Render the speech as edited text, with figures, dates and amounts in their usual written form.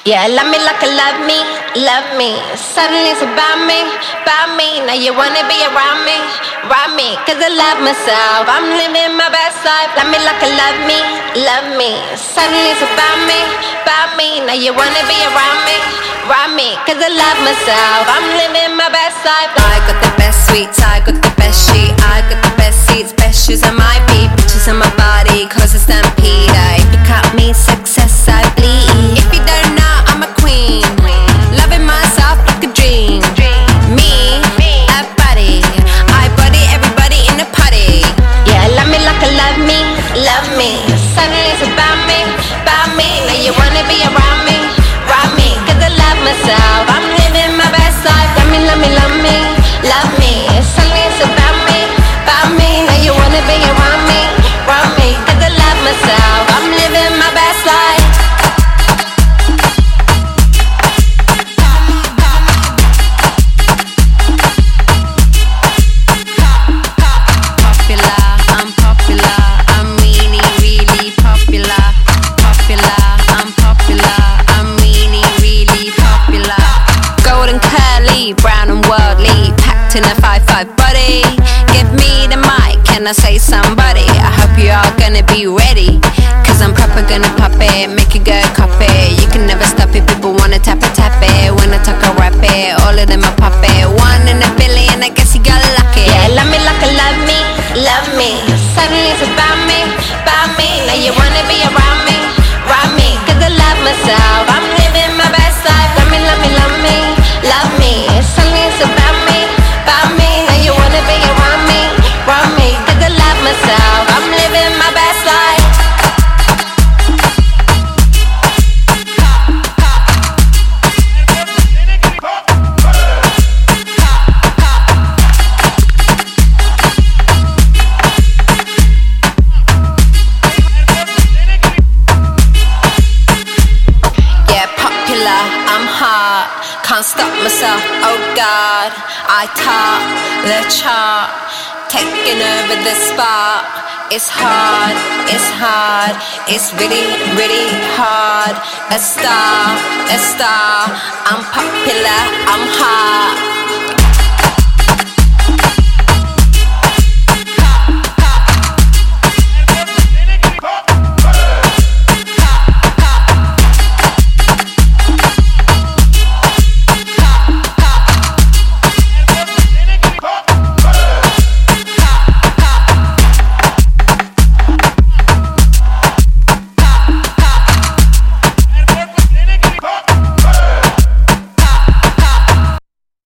Yeah, love me like you love me, love me. Suddenly it's about me, about me. Now you wanna be around me, cause I love myself. I'm living my best life. Love me like you love me, love me. Suddenly it's about me. Now you wanna be around me, cause I love myself. I'm living my best life. I got the best sweets, I got the best sheet, I got the best seats, best shoes on my feet, bitches on my body, cause it's stampede. If you cut me success, I bleed. If you don't know, I'm a queen, loving myself like a dream. Me, a body, I body everybody in the party. Yeah, love me like you love me, love me. Suddenly it's about me. Now you wanna be around me, cause I love myself. I'm living my best life. Love me, love me, love me, love me. Suddenly it's about me. Now you wanna be around me, cause I love myself. I'm living my best life. Brown and worldly, packed in a 5'5" body. Give me the mic, can I say somebody? I hope you are gonna be ready, cause I'm proper gonna pop it, make it go copy. You can never stop it, people wanna tap it. When I talk, I rap it, all of them are pop it. 1 in a billion, I guess you got lucky. Yeah, love me like you love me, love me. Suddenly it's about me. Now you wanna be around me, cause I love myself. I'm living my best life. Love me, love me, love me, love me. Suddenly it's about me. Now you wanna be around me, cause I love myself. I'm living my best life. Yeah, popular, I'm hot. Can't stop myself, oh God. I top the chart, taking over the spot. It's hard, it's really, really hard. A star, I'm popular, I'm hot.